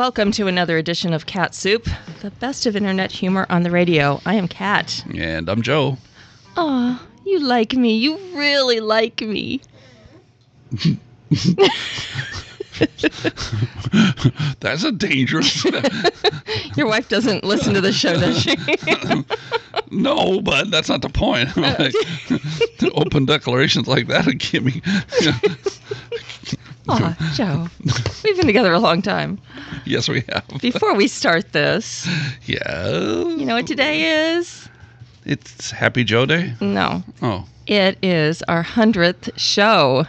Welcome to another edition of Cat Soup, the best of internet humor on the radio. I am Kat. And I'm Joe. Aw, you like me. You really like me. That's a dangerous... Your wife doesn't listen to the show, does she? No, but that's not the point. Like, open declarations like that would get me... Aw, Joe. We've been together a long time. Yes, we have. Before we start this, Yeah. you know what today is? It's Happy Joe Day? No. Oh. It is our 100th show.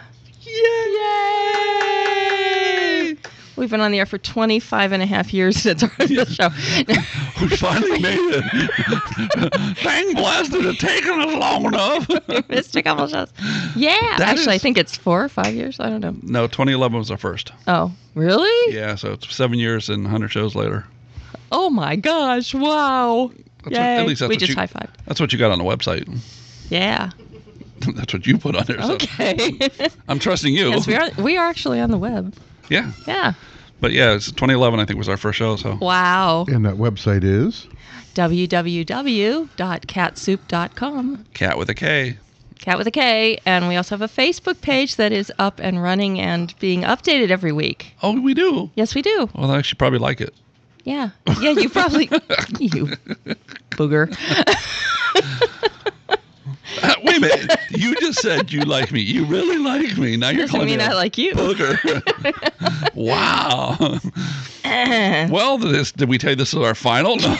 Yay! We've been on the air for 25 and a half years. It's our 100th show. We finally made it. Dang blasted, it's taken us long enough. We missed a couple shows. Yeah. Actually, I think it's 4 or 5 years. I don't know. No, 2011 was our first. Oh, really? Yeah, so it's 7 years and 100 shows later. Oh, my gosh. Wow. Yay. At least that's We what just you, high-fived. That's what you got on the website. Yeah. That's what you put on there. So Okay. I'm trusting you. Yes, we are actually on the web. Yeah. Yeah. But yeah, it's 2011, I think, was our first show. So Wow. And that website is? www.catsoup.com. Cat with a K. Cat with a K. And we also have a Facebook page that is up and running and being updated every week. Oh, we do. Yes, we do. Well, I should probably like it. Yeah. Yeah, you probably... you booger. Wait a minute. You just said you like me. You really like me. Now you're Doesn't calling mean me I a like you. booger. Wow. Well, did we tell you this is our final? No.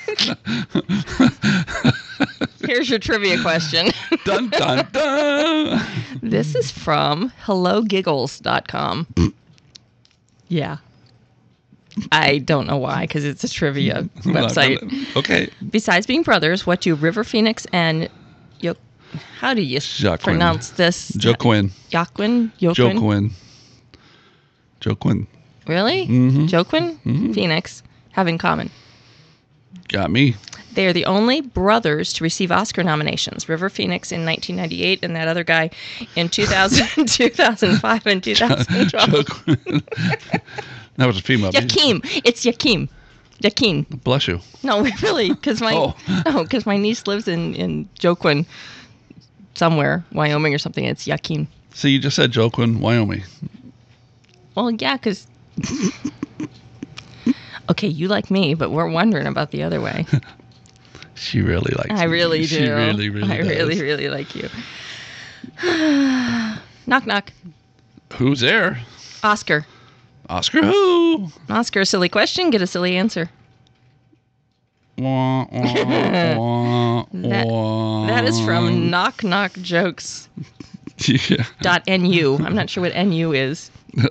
Here's your trivia question. Dun, dun, dun. This is from hellogiggles.com. Yeah. I don't know why, because it's a trivia website. Okay. Besides being brothers, what do River Phoenix and how do you Joaquin. pronounce this? Joaquin. Joaquin? Joaquin. Joaquin. Really? Mm-hmm. Joaquin? Phoenix have in common. Got me. They are the only brothers to receive Oscar nominations. River Phoenix in 1998 and that other guy in 2000, 2005 and 2012. Joaquin. That was a female. Yakim. It's Yakim. Yakin. Bless you. No, really, because my niece lives in Joaquin, somewhere, Wyoming or something. It's Yakin. See, you just said Joaquin, Wyoming. Well, yeah, because... Okay, you like me, but we're wondering about the other way. She really likes me. I really do. She really, really I does. really, really like you. Knock, knock. Who's there? Oscar. Oscar who? Oscar, a silly question, get a silly answer. Wah, wah, wah, wah. That is from knockknockjokes.nu. Yeah. I'm not sure what NU is.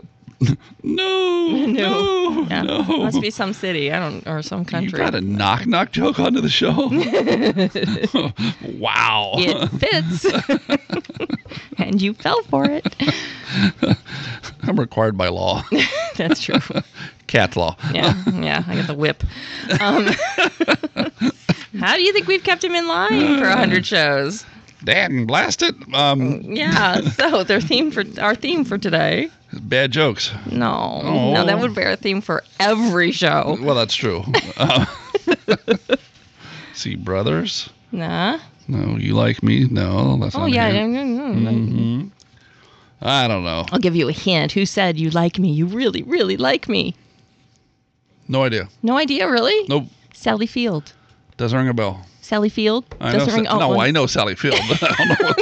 No. Yeah. No. Must be some city, or some country. You got a knock joke onto the show? Wow. It fits. And you fell for it. I'm required by law. That's true. Cat's law. Yeah, I got the whip. How do you think we've kept him in line for 100 shows? Dang, blast it. Yeah, so our theme for today. Bad jokes. No, Oh. no, that would be our theme for every show. Well, that's true. See, brothers? Nah. No, you like me? No, that's Oh, not yeah. here. Mm-hmm. I don't know. I'll give you a hint. Who said you like me? You really, really like me. No idea. No idea, really? Nope. Sally Field. Doesn't ring a bell. Sally Field? I know. I know Sally Field, but I don't know what.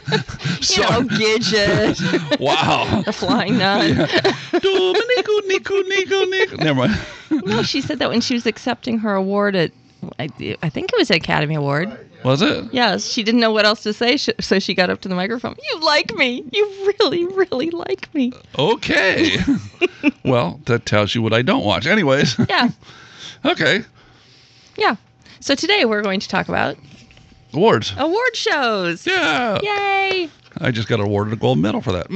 Gidget. Wow. The Flying Nun. Dominico, Nico. Never mind. No, she said that when she was accepting her award at, I think it was an Academy Award. Was it? Yes, she didn't know what else to say, so she got up to the microphone. You like me. You really, really like me. Okay. Well, that tells you what I don't watch. Anyways. Yeah. Okay. Yeah. So today we're going to talk about Awards. award shows. Yeah. Yay. I just got awarded a gold medal for that.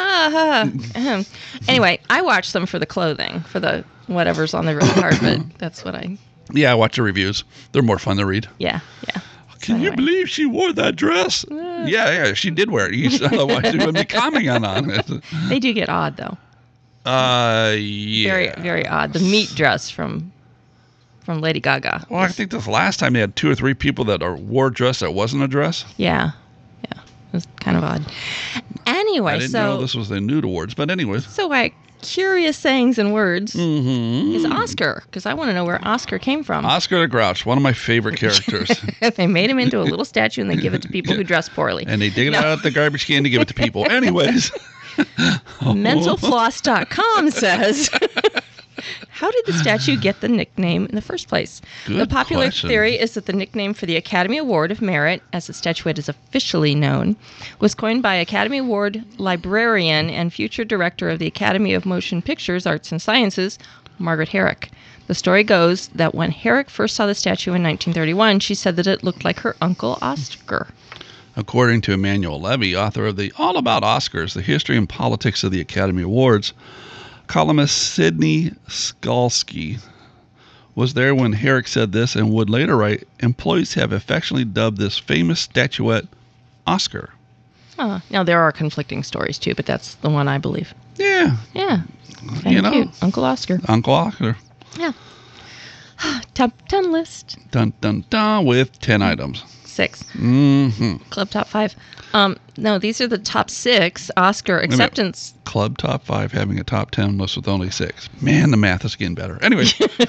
Anyway, I watched them for the clothing, for the whatever's on the red carpet. That's what I... Yeah, I watch the reviews. They're more fun to read. Yeah. Can you believe she wore that dress? Yeah, she did wear it. Otherwise, you wouldn't be commenting on it. They do get odd, though. Yeah. Very, very odd. The meat dress from Lady Gaga. Well, I think this last time they had 2 or 3 people that wore a dress that wasn't a dress. Yeah. It was kind of odd. Anyway, I didn't know this was the Nude Awards, but anyways. So curious sayings and words Mm-hmm. is Oscar, because I want to know where Oscar came from. Oscar the Grouch, one of my favorite characters. They made him into a little statue and they give it to people who dress poorly. And they dig it out of the garbage can to give it to people. Anyways. Mentalfloss.com says, how did the statue get the nickname in the first place? Good The popular question. theory is that the nickname for the Academy Award of Merit, as the statuette is officially known, was coined by Academy Award librarian and future director of the Academy of Motion Pictures, Arts and Sciences, Margaret Herrick. The story goes that when Herrick first saw the statue in 1931, she said that it looked like her uncle Oscar. According to Emmanuel Levy, author of the All About Oscars, The History and Politics of the Academy Awards, columnist Sidney Skalski was there when Herrick said this and would later write, employees have affectionately dubbed this famous statuette Oscar. Now, there are conflicting stories, too, but that's the one I believe. Yeah. Yeah. Kind of cute. Uncle Oscar. Uncle Oscar. Yeah. Top 10 list. Dun, dun, dun, with 10 items. 6. Mm-hmm. Club top 5. No, these are the top 6 Oscar acceptance. Club top 5 having a top 10 list with only 6. Man, the math is getting better. Anyway.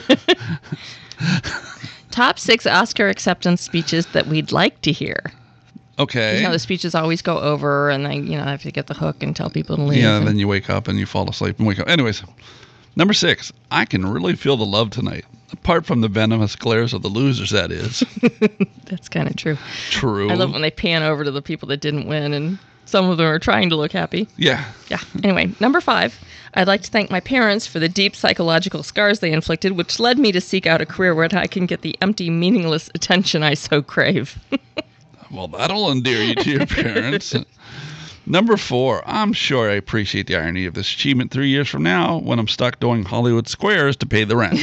Top 6 Oscar acceptance speeches that we'd like to hear. Okay. The speeches always go over, and I have to get the hook and tell people to leave. Yeah, then you wake up and you fall asleep and wake up. Anyways, number 6. I can really feel the love tonight. Apart from the venomous glares of the losers, that is. That's kind of true. True. I love when they pan over to the people that didn't win, and some of them are trying to look happy. Yeah. Yeah. Anyway, number 5. I'd like to thank my parents for the deep psychological scars they inflicted, which led me to seek out a career where I can get the empty, meaningless attention I so crave. Well, that'll endear you to your parents. Number 4, I'm sure I appreciate the irony of this achievement 3 years from now when I'm stuck doing Hollywood Squares to pay the rent.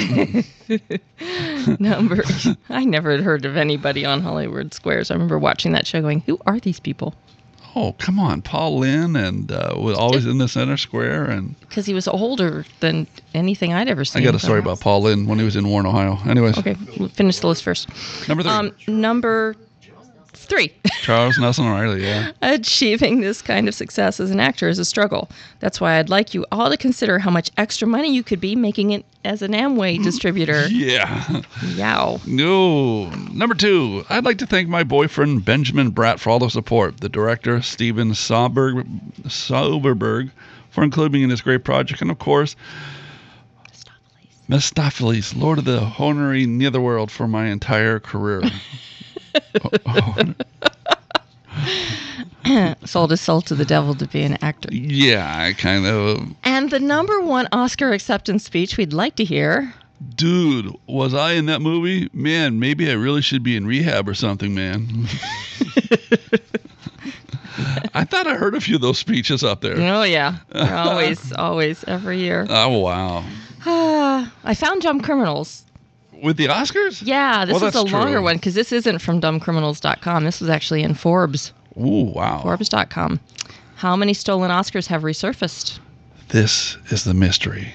I never had heard of anybody on Hollywood Squares. I remember watching that show going, who are these people? Oh, come on. Paul Lynde and was always in the center square. And because he was older than anything I'd ever seen. I got a story about Paul Lynde when he was in Warren, Ohio. Anyways. Okay, we'll finish the list first. Number 3. Number 3. Charles Nelson Riley, yeah. Achieving this kind of success as an actor is a struggle. That's why I'd like you all to consider how much extra money you could be making it as an Amway distributor. Yeah. Yow. No. Number 2, I'd like to thank my boyfriend Benjamin Bratt for all the support. The director Steven Soderbergh for including me in this great project. And of course, Mephistopheles, Lord of the Honorary Netherworld for my entire career. Sold his soul to the devil to be an actor. Yeah, I kind of. And the number 1 Oscar acceptance speech we'd like to hear. Dude, was I in that movie? Man, maybe I really should be in rehab or something, man. I thought I heard a few of those speeches up there. Oh, yeah. Always, every year. Oh, wow. I found Dumb Criminals. With the Oscars? Yeah, this is a longer true. one because this isn't from dumbcriminals.com. This was actually in Forbes. Ooh, wow. Forbes.com. How many stolen Oscars have resurfaced? This is the mystery.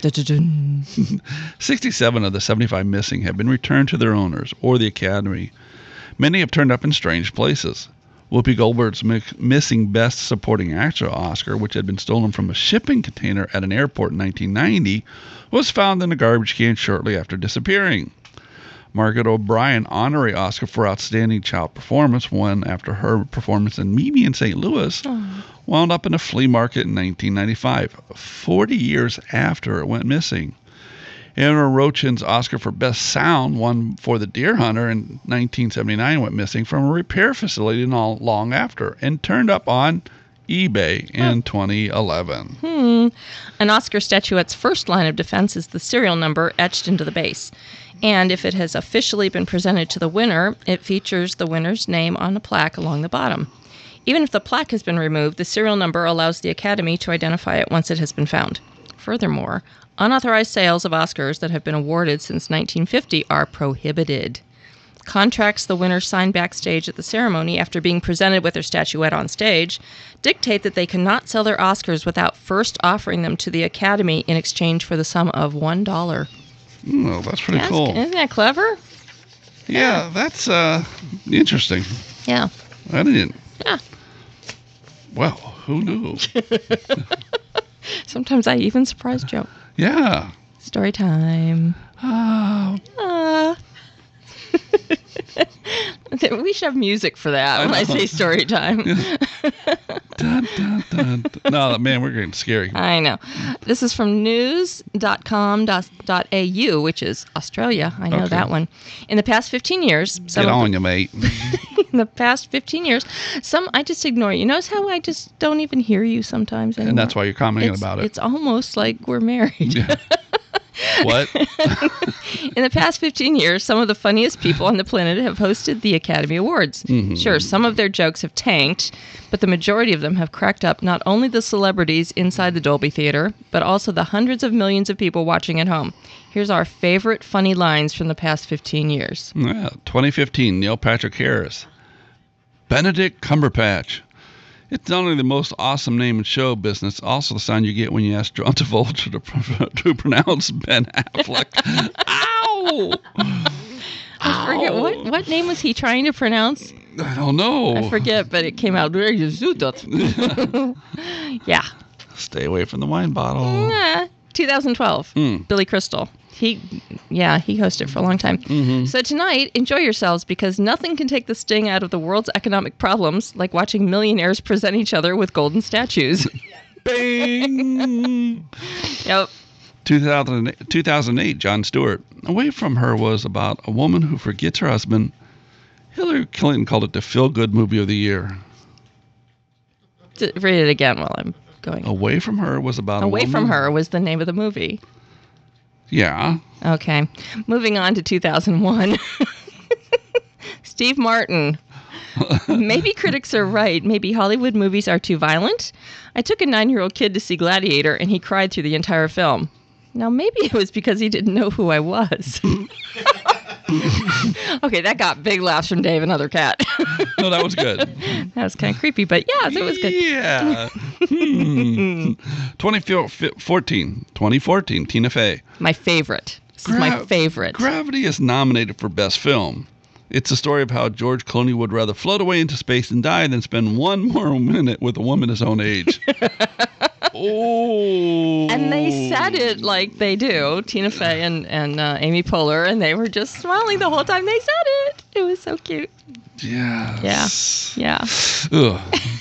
67 of the 75 missing have been returned to their owners or the Academy. Many have turned up in strange places. Whoopi Goldberg's missing Best Supporting Actor Oscar, which had been stolen from a shipping container at an airport in 1990, was found in a garbage can shortly after disappearing. Margaret O'Brien honorary Oscar for Outstanding Child Performance won after her performance in Mimi in St. Louis wound up in a flea market in 1995, 40 years after it went missing. Anna Rochin's Oscar for Best Sound won for The Deer Hunter in 1979 went missing from a repair facility not long after and turned up on eBay in 2011. An Oscar statuette's first line of defense is the serial number etched into the base. And if it has officially been presented to the winner, it features the winner's name on a plaque along the bottom. Even if the plaque has been removed, the serial number allows the Academy to identify it once it has been found. Furthermore, unauthorized sales of Oscars that have been awarded since 1950 are prohibited. Contracts the winners sign backstage at the ceremony after being presented with their statuette on stage dictate that they cannot sell their Oscars without first offering them to the Academy in exchange for the sum of $1. Oh, that's pretty cool. Isn't that clever? Yeah, that's interesting. Yeah. I didn't. Yeah. Well, who knew? Sometimes I even surprise Joe. Yeah. Story time. Oh. We should have music for that when I say story time. Dun, dun, dun. No, man, we're getting scary. I know. This is from news.com.au, which is Australia. I know that one. In the past 15 years... Get on you, mate. In the past 15 years, I just ignore you. Notice how I just don't even hear you sometimes anymore? And that's why you're commenting about it. It's almost like we're married. Yeah. What? In the past 15 years, some of the funniest people on the planet have hosted the Academy Awards. Mm-hmm. Sure, some of their jokes have tanked, but the majority of them have cracked up not only the celebrities inside the Dolby Theater, but also the hundreds of millions of people watching at home. Here's our favorite funny lines from the past 15 years. Yeah, 2015, Neil Patrick Harris. Benedict Cumberbatch. It's not only the most awesome name in show business, also the sound you get when you ask John Travolta to pronounce Ben Affleck. Ow! I forget, what name was he trying to pronounce? I don't know. I forget, but it came out very Yeah. Stay away from the wine bottle. 2012, Billy Crystal. He hosted for a long time. Mm-hmm. So tonight, enjoy yourselves because nothing can take the sting out of the world's economic problems like watching millionaires present each other with golden statues. Bing! Yep. 2008, Jon Stewart. Away From Her was about a woman who forgets her husband. Hillary Clinton called it the feel-good movie of the year. Read it again while I'm going. Away From Her was about a woman. Away From Her was the name of the movie. Yeah. Okay. Moving on to 2001. Steve Martin. Maybe critics are right. Maybe Hollywood movies are too violent. I took a 9-year-old kid to see Gladiator, and he cried through the entire film. Now, maybe it was because he didn't know who I was. Okay, that got big laughs from Dave and Other Cat. No, that was good. That was kind of creepy, but yeah, it was good. Yeah. 2014, Tina Fey. My favorite. This is my favorite. Gravity is nominated for Best Film. It's a story of how George Clooney would rather float away into space and die than spend one more minute with a woman his own age. Oh. And they said it like they do, Tina Fey and Amy Poehler, and they were just smiling the whole time they said it. It was so cute. Yes. Yeah. Ugh.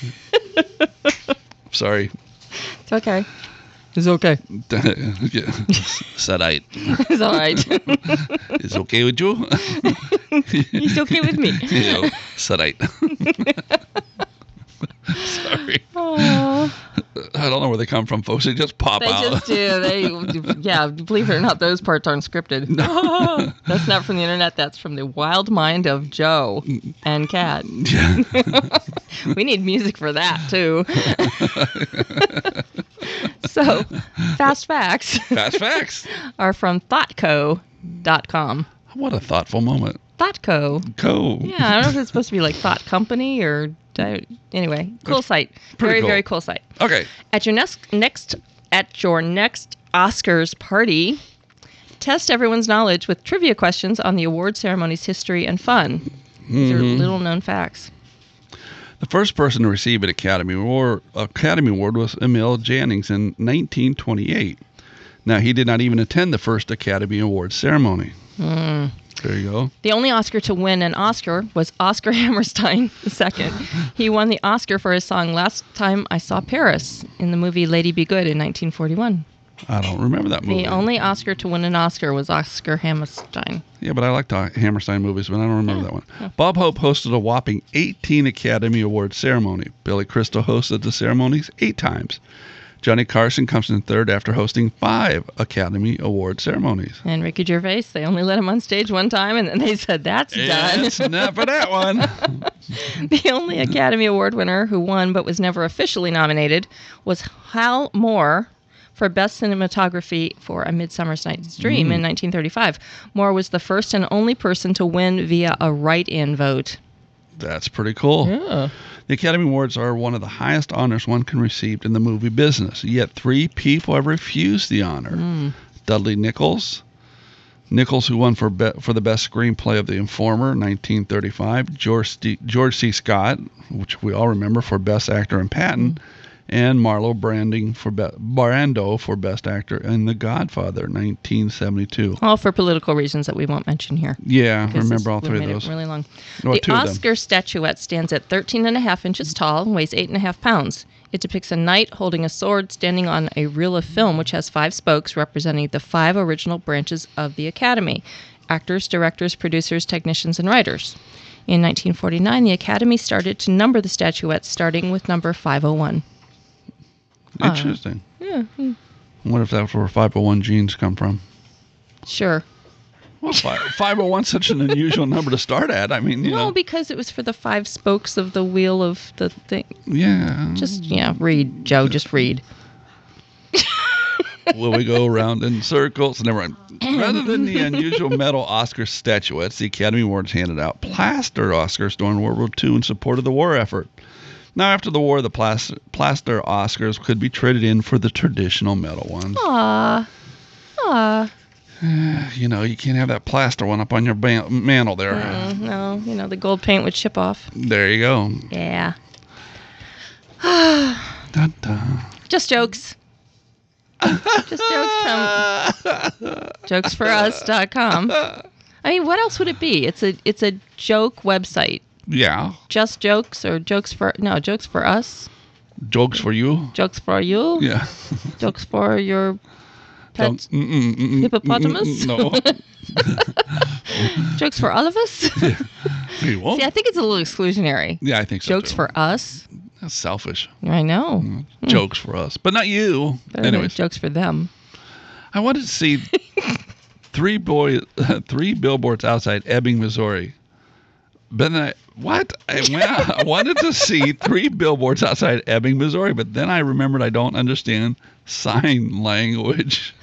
Sorry. It's okay. It's okay. Sadite. It's all right. It's okay with you? It's okay with me. Sadite. Sorry. Aww. I don't know where they come from, folks. They just pop out. They just do. Believe it or not, those parts aren't scripted. No. That's not from the internet. That's from the wild mind of Joe and Kat. Yeah. We need music for that, too. So, fast facts. Fast facts. Are from thoughtco.com. What a thoughtful moment. Thoughtco. Yeah, I don't know if it's supposed to be like Thought Company or... Anyway, cool site. Very, cool. very cool site. Okay. At your next Oscars party, test everyone's knowledge with trivia questions on the award ceremony's history and fun. These are little-known facts. The first person to receive an Academy Award was Emil Jannings in 1928. Now, he did not even attend the first Academy Awards ceremony. There you go. The only Oscar to win an Oscar was Oscar Hammerstein II. He won the Oscar for his song Last Time I Saw Paris in the movie Lady Be Good in 1941. I don't remember that movie. The only Oscar to win an Oscar was Oscar Hammerstein. Yeah, but I like the Hammerstein movies, but I don't remember that one. Yeah. Bob Hope hosted a whopping 18 Academy Awards ceremony. Billy Crystal hosted the ceremonies 8 times. Johnny Carson comes in third after hosting 5 Academy Award ceremonies. And Ricky Gervais, they only let him on stage one time, and then they said, that's done. It's not for that one. The only Academy Award winner who won but was never officially nominated was Hal Moore for Best Cinematography for A Midsummer Night's Dream in 1935. Moore was the first and only person to win via a write-in vote. That's pretty cool. Yeah. The Academy Awards are one of the highest honors one can receive in the movie business, yet 3 people have refused the honor. Dudley Nichols, who won for the best screenplay of The Informer, 1935. George C. Scott, which we all remember, for Best Actor in Patton. And Marlon Brando for Best Actor in The Godfather, 1972. All for political reasons that we won't mention here. Yeah, I remember all 3 of those. It really long. Well, the Oscar statuette stands at 13.5 inches tall and weighs 8.5 pounds. It depicts a knight holding a sword standing on a reel of film, which has 5 spokes representing the 5 original branches of the Academy: actors, directors, producers, technicians, and writers. In 1949, the Academy started to number the statuettes, starting with number 501. Interesting. Yeah. What if that's where 501 genes come from? Sure. Well, 501 is such an unusual number to start at. I mean, you know. Because it was for the 5 spokes of the wheel of the thing. Yeah. Read, Joe. Just read. Will we go around in circles? Never mind. Rather than the unusual metal Oscar statuettes, the Academy Awards handed out plaster Oscars during World War II in support of the war effort. Now, after the war, the plaster Oscars could be traded in for the traditional metal ones. Aww. You know, you can't have that plaster one up on your mantle there. No, the gold paint would chip off. There you go. Yeah. Dun-dun. Just jokes. Just jokes from jokesforus.com. I mean, what else would it be? It's a joke website. Yeah. Just jokes or jokes for us? Jokes for you? Jokes for you? Yeah. Jokes for your pet hippopotamus? No. Jokes for all of us? You won't. See, I think it's a little exclusionary. Yeah, I think so. Jokes too. for us? That's selfish. I know. Jokes for us, but not you. Anyways, jokes for them. I wanted to see 3 billboards outside Ebbing, Missouri. But then I wanted to see 3 billboards outside Ebbing, Missouri, but then I remembered I don't understand sign language.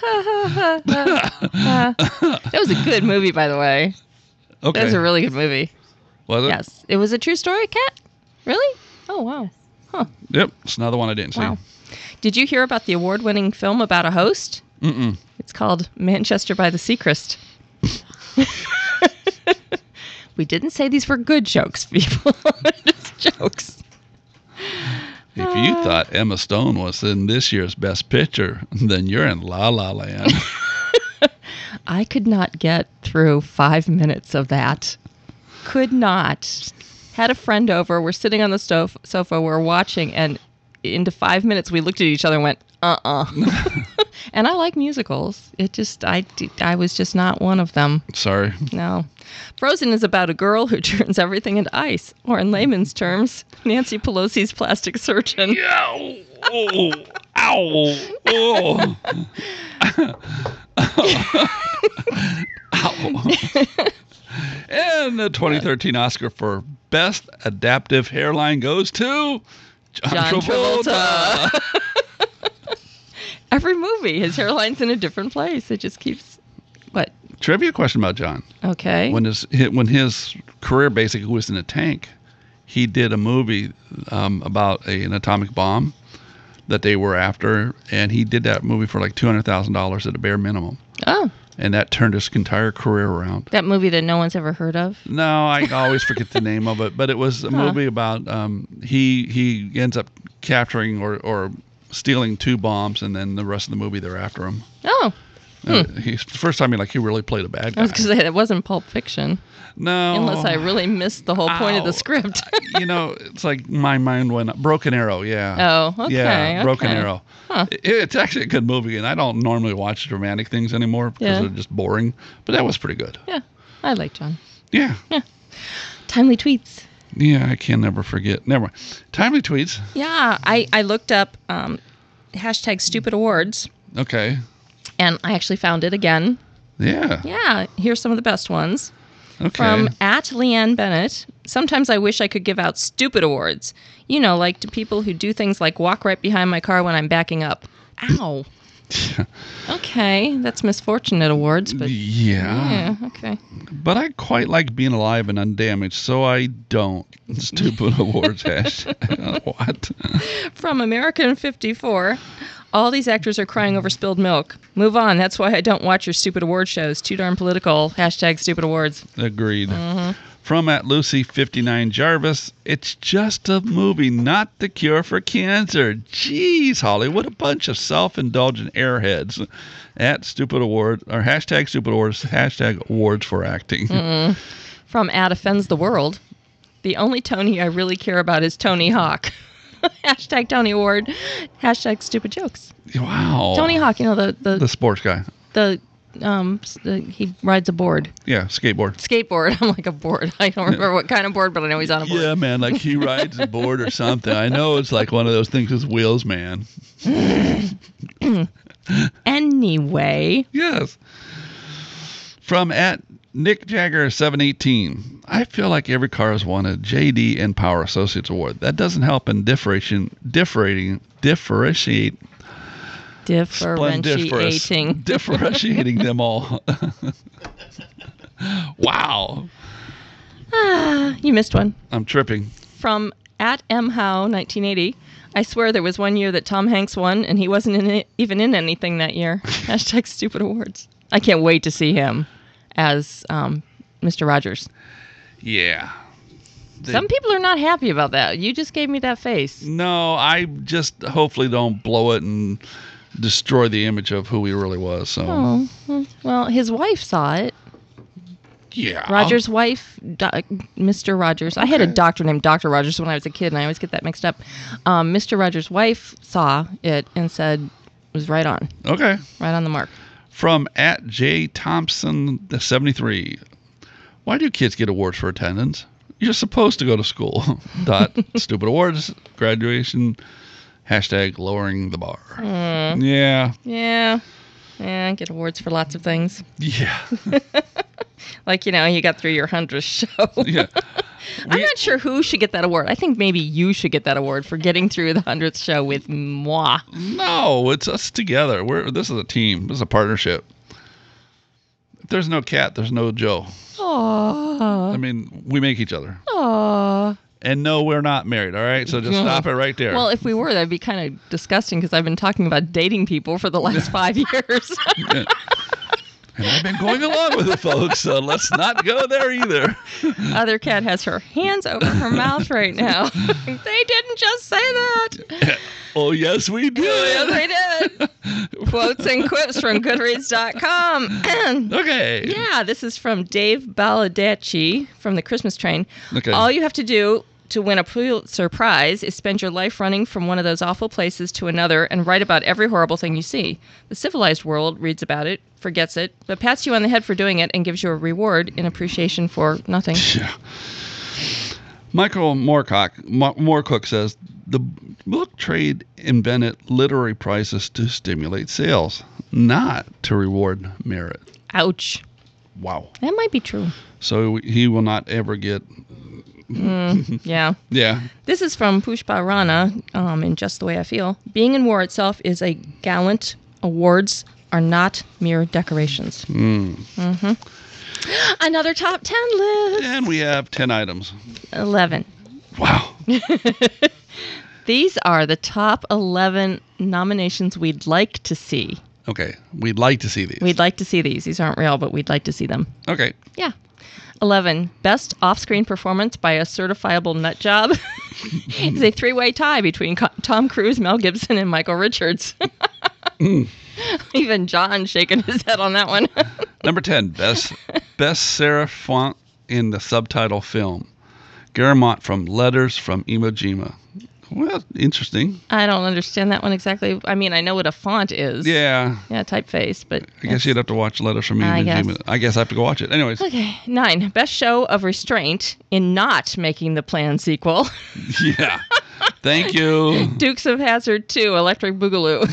That was a good movie, by the way. Okay. That was a really good movie. Was it? Yes. It was a true story, Kat? Really? Oh, wow. Huh. Yep. It's another one I didn't see. Wow. Did you hear about the award-winning film about a host? Mm-mm. It's called Manchester by the Seacrest. We didn't say these were good jokes, people. Just jokes. If you thought Emma Stone was in this year's Best Picture, then you're in La La Land. I could not get through 5 minutes of that. Could not. Had a friend over. We're sitting on the sofa. We're watching, and into 5 minutes, we looked at each other and went, And I like musicals. I was just not one of them. Sorry. No. Frozen is about a girl who turns everything into ice, or in layman's terms, Nancy Pelosi's plastic surgeon. Ow! Oh! Ow! Oh! Ow! And the 2013 Oscar for Best Adaptive Hairline goes to John Travolta. Every movie, his hairline's in a different place. It just keeps... What? Trivia question about John. Okay. When his career basically was in a tank, he did a movie about an atomic bomb that they were after, and he did that movie for like $200,000 at a bare minimum. Oh. And that turned his entire career around. That movie that no one's ever heard of? No, I always forget the name of it, but it was a movie about he ends up capturing or stealing 2 bombs, and then the rest of the movie they're after him. Oh. He's the first time he really played a bad guy. I was going to say, it wasn't Pulp Fiction. No. Unless I really missed the whole point of the script. It's like my mind went up. Broken Arrow, yeah. Oh, okay. Yeah, Broken Arrow. Huh. It's actually a good movie, and I don't normally watch dramatic things anymore because they're just boring, but that was pretty good. Yeah, I like John. Yeah. Timely tweets. Yeah, I can never forget. Never mind. Timely tweets. Yeah, I looked up hashtag stupid awards. Okay. And I actually found it again. Yeah. Yeah, here's some of the best ones. Okay. From @Leanne Bennett. Sometimes I wish I could give out stupid awards. Like to people who do things like walk right behind my car when I'm backing up. Ow. Okay, that's misfortunate awards, but Yeah. yeah, okay. But I quite like being alive and undamaged, so I don't. Stupid awards hashtag. What? From American 54, all these actors are crying over spilled milk. Move on. That's why I don't watch your stupid award shows. Too darn political. Hashtag stupid awards. Agreed. From at Lucy59 Jarvis, it's just a movie, not the cure for cancer. Jeez, Hollywood, a bunch of self-indulgent airheads. At stupid award or hashtag stupid awards, hashtag awards for acting. From at Offends the World, the only Tony I really care about is Tony Hawk. Hashtag Tony Award. Hashtag stupid jokes. Wow. Tony Hawk, you know, The sports guy. He rides a board. Yeah, skateboard. Skateboard. I'm like a board. I don't remember what kind of board, but I know he's on a board. Yeah, man, like he rides a board or something. I know it's like one of those things with wheels, man. Anyway. Yes. From at Nick Jagger 718. I feel like every car has won a JD and Power Associates Award. That doesn't help in differentiating differentiating them all. Wow. You missed one. I'm tripping. From at mhow 1980. I swear there was one year that Tom Hanks won, and he wasn't even in anything that year. Hashtag stupid awards. I can't wait to see him as Mr. Rogers. Yeah. Some people are not happy about that. You just gave me that face. No, I just hopefully don't blow it and destroy the image of who he really was. So. Oh, well, his wife saw it. Yeah. Rogers' wife, Mr. Rogers. I had a doctor named Dr. Rogers when I was a kid, and I always get that mixed up. Mr. Rogers' wife saw it and said it was right on. Okay. Right on the mark. From at J. Thompson 73. Why do kids get awards for attendance? You're supposed to go to school. Stupid awards, graduation, hashtag lowering the bar. Yeah. Yeah. Yeah, get awards for lots of things. Yeah. Like, you know, you got through your 100th show. Yeah. I'm not sure who should get that award. I think maybe you should get that award for getting through the 100th show with moi. No, it's us together. This is a team. This is a partnership. If there's no Cat, there's no Joe. Aww. I mean, we make each other. Aww. And no, we're not married, all right? So just stop it right there. Well, if we were, that'd be kind of disgusting because I've been talking about dating people for the last 5 years. Yeah. And I've been going along with it, folks, so let's not go there either. Other Cat has her hands over her mouth right now. They didn't just say that. Oh, yes, we did. Yes, we did. Quotes and quips from Goodreads.com. Okay. Yeah, this is from Dave Baldacci from the Christmas Train. Okay. All you have to do to win a Pulitzer Prize is spend your life running from one of those awful places to another and write about every horrible thing you see. The civilized world reads about it, forgets it, but pats you on the head for doing it and gives you a reward in appreciation for nothing. Yeah. Michael Moorcock says, the book trade invented literary prizes to stimulate sales, not to reward merit. Ouch. Wow. That might be true. So he will not ever get... Yeah. Yeah. This is from Pushpa Rana in Just the Way I Feel. Being in war itself is a gallant. Awards are not mere decorations. Another top 10 list. And we have 10 items. 11. Wow. These are the top 11 nominations we'd like to see. Okay. We'd like to see these. We'd like to see these. These aren't real, but we'd like to see them. Okay. Yeah. 11. Best off-screen performance by a certifiable nut job is a three-way tie between Tom Cruise, Mel Gibson, and Michael Richards. Even John shaking his head on that one. Number 10. Best Sarah Font in the subtitle film. Garamont from Letters from Iwo Jima. Well, interesting. I don't understand that one exactly. I mean, I know what a font is. Yeah. Yeah, typeface, but... I guess you'd have to watch Letters from Iwo Jima. I guess I have to go watch it. Anyways. Okay. 9. Best show of restraint in not making the planned sequel. Yeah. Thank you. Dukes of Hazzard 2, Electric Boogaloo.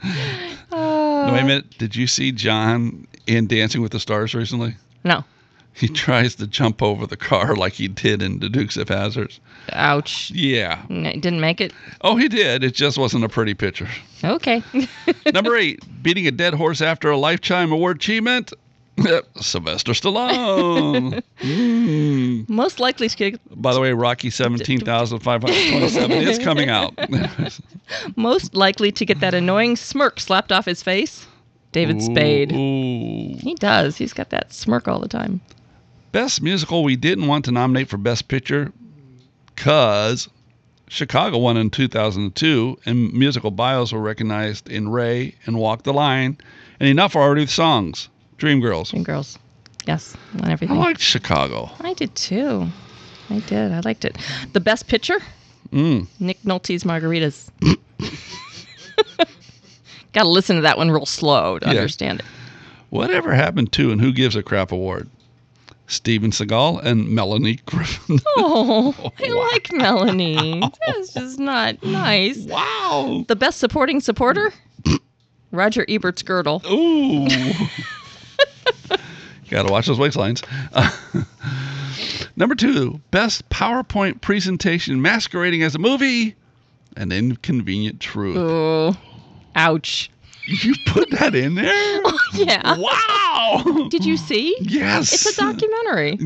Wait a minute. Did you see John in Dancing with the Stars recently? No. He tries to jump over the car like he did in The Dukes of Hazzard. Ouch. Yeah. Didn't make it? Oh, he did. It just wasn't a pretty picture. Okay. Number 8, beating a dead horse after a Lifetime Award achievement. Sylvester Stallone. Most likely to By the way, Rocky 17,527 is coming out. most likely to get that annoying smirk slapped off his face. David Spade. Ooh. He does. He's got that smirk all the time. Best musical we didn't want to nominate for Best Picture because Chicago won in 2002, and musical bios were recognized in Ray and Walk the Line, and enough are already the songs. Dreamgirls. Dreamgirls. Yes, on I everything. liked Chicago. I did too. I did. I liked it. The Best Picture? Nick Nolte's Margaritas. Got to listen to that one real slow to understand it. Whatever happened to and Who Gives a Crap Award? Steven Seagal and Melanie Griffin. Oh, I like Melanie. That's just not nice. Wow. The Best Supporting Supporter? Roger Ebert's Girdle. Ooh. Got to watch those waistlines. Number 2, Best PowerPoint Presentation Masquerading as a Movie. An Inconvenient Truth. Oh, ouch. You put that in there? Oh, yeah. Wow. Did you see? Yes. It's a documentary.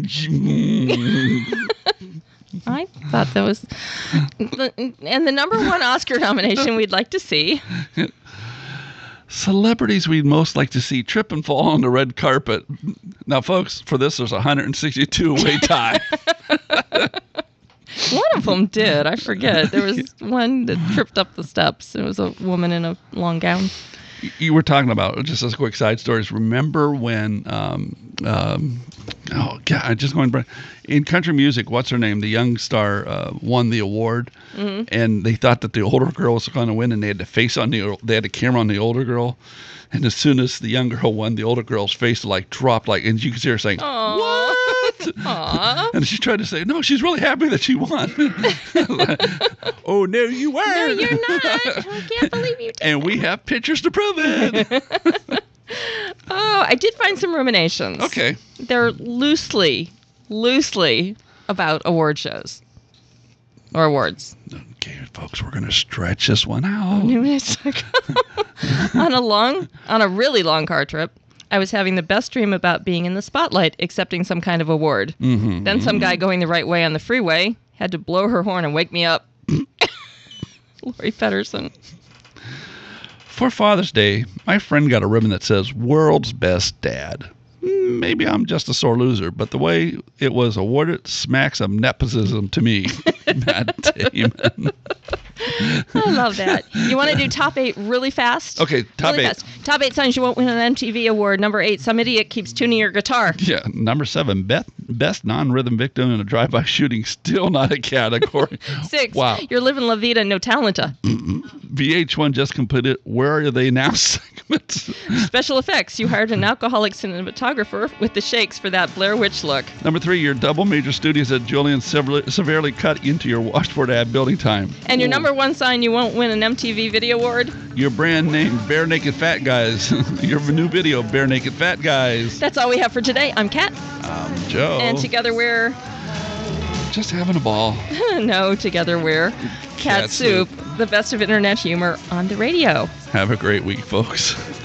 I thought that was... And the number 1 Oscar nomination we'd like to see. Celebrities we'd most like to see trip and fall on the red carpet. Now, folks, for this, there's a 162-way tie. One of them did. I forget. There was one that tripped up the steps. It was a woman in a long gown. You were talking about, just as quick side stories, remember when, in country music, what's her name? The young star won the award, and they thought that the older girl was going to win, and they had the camera on the older girl, and as soon as the young girl won, the older girl's face dropped, and you could see her saying, Aww. "What?" Aww. And she tried to say, "No, she's really happy that she won." Oh no, you weren't. No, you're not. I can't believe you did. And we have pictures to prove it. Oh, I did find some ruminations. Okay. They're loosely about award shows or awards. Okay, folks, we're gonna stretch this one out. On a really long car trip, I was having the best dream about being in the spotlight, accepting some kind of award. Then some guy going the right way on the freeway had to blow her horn and wake me up. Lori Pedersen. For Father's Day, my friend got a ribbon that says "World's Best Dad." Maybe I'm just a sore loser, but the way it was awarded smacks of nepotism to me. Matt Damon. I love that. You want to do top 8 really fast? Okay, top 8. Fast. Top 8 signs you won't win an MTV award. Number 8, some idiot keeps tuning your guitar. Yeah, number 7, best non-rhythm victim in a drive-by shooting, still not a category. 6, wow. You're living La Vida, no talenta. VH1 just completed Where Are They Now segments. Special effects. You hired an alcoholic cinematographer with the shakes for that Blair Witch look. Number 3, your double major studios at Julian severely cut into your washboard ad building time. And your number 1 sign you won't win an MTV Video Award? Your brand name, Bare Naked Fat Guys. Your new video, Bare Naked Fat Guys. That's all we have for today. I'm Kat. I'm Joe. And together we're... just having a ball. No, together we're Cat Soup, the best of internet humor on the radio. Have a great week, folks.